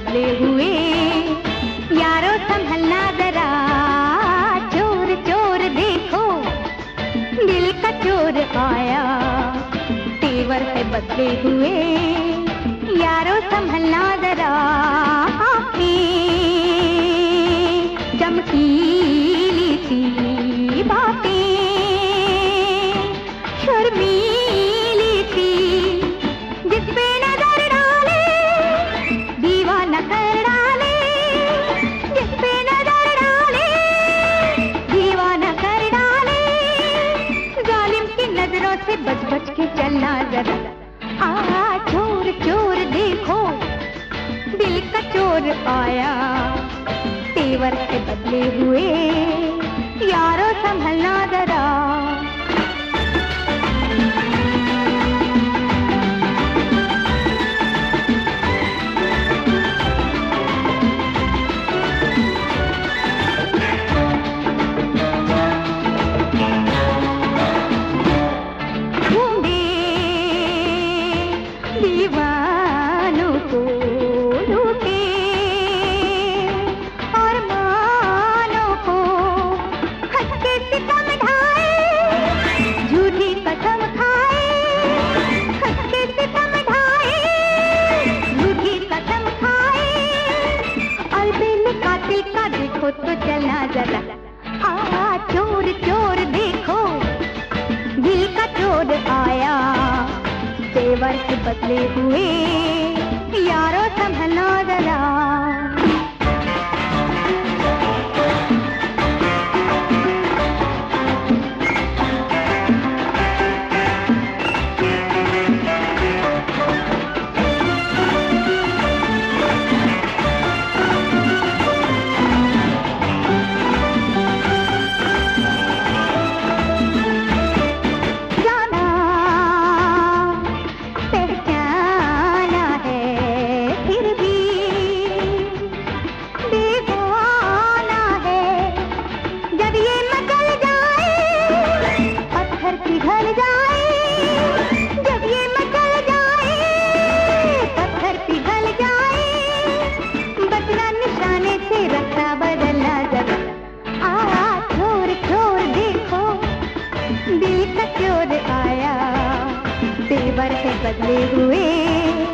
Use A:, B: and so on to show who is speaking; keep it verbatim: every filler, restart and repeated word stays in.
A: बदले हुए, यारो संभलना जरा, चोर चोर देखो, दिल का चोर आया, तेवर है बदले हुए, यारो संभलना जरा, आँखें चमकीली सी बातें, शर्मीली सी, जिस पे नजर डाले दीवाना कर डाले, जिस पे नजर डाले दीवाना कर डाले, जालिम की नजरों से बच बच के चलना जरा, आ चोर चोर देखो, दिल का चोर आया, तेवर के बदले हुए, यारो संभलना जरा। दीवानों को लूटे और मानों को हंस के सितम ढाए, झूठी कसम खाए, हंस के सितम ढाए, झूठी कसम खाए, अलबेले कातिल का देखो तो चलना जरा, आ चोर चोर देखो, दिल का चोर आया, तेवर के बदले हुए, यारो संभलना जरा। पिघल जाए, जब ये मचल जाए, पत्थर पिघल जाए, बदला निशाने से रास्ता बदलना जरा, आ चोर चोर देखो, दिल का चोर आया, तेवर से बदले हुए,